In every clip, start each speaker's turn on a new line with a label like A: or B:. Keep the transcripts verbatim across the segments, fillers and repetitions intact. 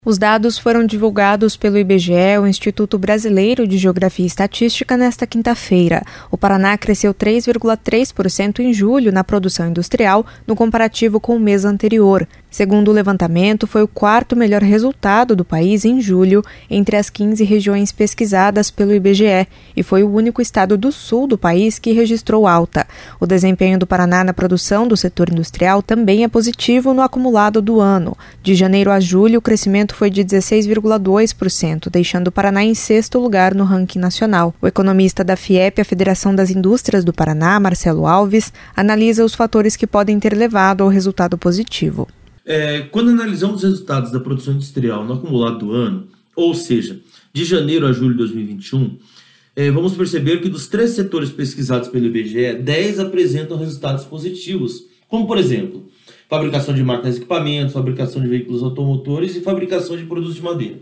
A: Os dados foram divulgados pelo I B G E, o Instituto Brasileiro de Geografia e Estatística, nesta quinta-feira. O Paraná cresceu três vírgula três por cento em julho na produção industrial, no comparativo com o mês anterior. Segundo o levantamento, foi o quarto melhor resultado do país em julho, entre as quinze regiões pesquisadas pelo I B G E, e foi o único estado do sul do país que registrou alta. O desempenho do Paraná na produção do setor industrial também é positivo no acumulado do ano. De janeiro a julho, o crescimento foi de dezesseis vírgula dois por cento, deixando o Paraná em sexto lugar no ranking nacional. O economista da FIEP, a Federação das Indústrias do Paraná, Marcelo Alves, analisa os fatores que podem ter levado ao resultado positivo.
B: É, quando analisamos os resultados da produção industrial no acumulado do ano, ou seja, de janeiro a julho de dois mil e vinte e um, é, vamos perceber que dos três setores pesquisados pelo I B G E, dez apresentam resultados positivos, como por exemplo, fabricação de máquinas e equipamentos, fabricação de veículos automotores e fabricação de produtos de madeira.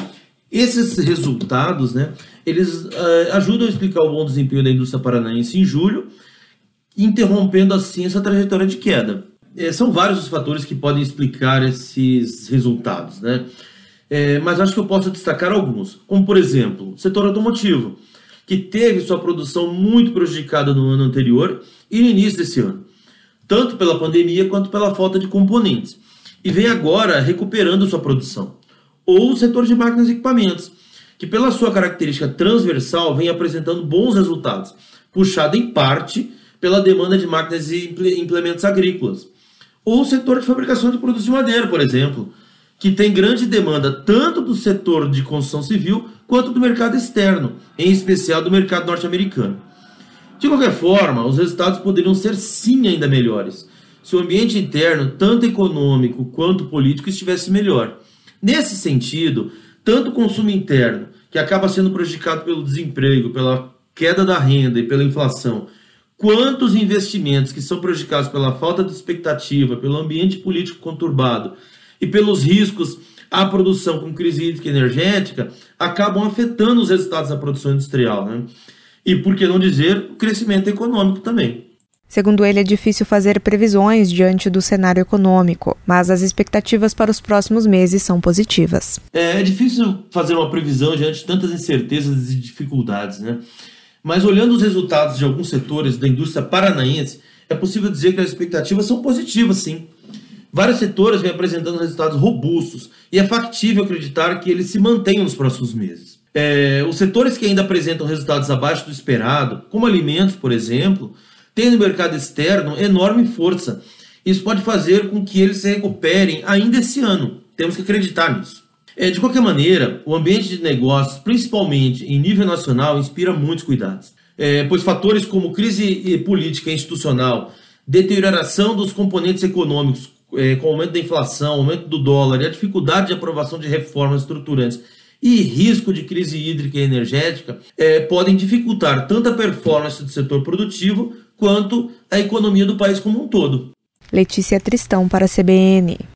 B: Esses resultados, né, eles uh, ajudam a explicar o bom desempenho da indústria paranaense em julho, interrompendo assim essa trajetória de queda. É, são vários os fatores que podem explicar esses resultados, né? É, mas acho que eu posso destacar alguns, como por exemplo, o setor automotivo, que teve sua produção muito prejudicada no ano anterior e no início desse ano, tanto pela pandemia quanto pela falta de componentes, e vem agora recuperando sua produção. Ou o setor de máquinas e equipamentos, que pela sua característica transversal vem apresentando bons resultados, puxado em parte pela demanda de máquinas e implementos agrícolas. Ou o setor de fabricação de produtos de madeira, por exemplo, que tem grande demanda tanto do setor de construção civil quanto do mercado externo, em especial do mercado norte-americano. De qualquer forma, os resultados poderiam ser sim ainda melhores, se o ambiente interno, tanto econômico quanto político, estivesse melhor. Nesse sentido, tanto o consumo interno, que acaba sendo prejudicado pelo desemprego, pela queda da renda e pela inflação, quanto os investimentos que são prejudicados pela falta de expectativa, pelo ambiente político conturbado e pelos riscos à produção com crise hídrica e energética, acabam afetando os resultados da produção industrial, né? E, por que não dizer, o crescimento econômico também.
A: Segundo ele, é difícil fazer previsões diante do cenário econômico, mas as expectativas para os próximos meses são positivas.
B: É, é difícil fazer uma previsão diante de tantas incertezas e dificuldades, né? Mas olhando os resultados de alguns setores da indústria paranaense, é possível dizer que as expectativas são positivas, sim. Vários setores vêm apresentando resultados robustos e é factível acreditar que eles se mantenham nos próximos meses. É, os setores que ainda apresentam resultados abaixo do esperado, como alimentos, por exemplo, têm no mercado externo enorme força. Isso pode fazer com que eles se recuperem ainda esse ano. Temos que acreditar nisso. É, de qualquer maneira, o ambiente de negócios, principalmente em nível nacional, inspira muitos cuidados. É, pois fatores como crise política e institucional, deterioração dos componentes econômicos, é, com o aumento da inflação, aumento do dólar e a dificuldade de aprovação de reformas estruturantes e risco de crise hídrica e energética é, podem dificultar tanto a performance do setor produtivo quanto a economia do país como um todo.
A: Letícia Tristão para a C B N.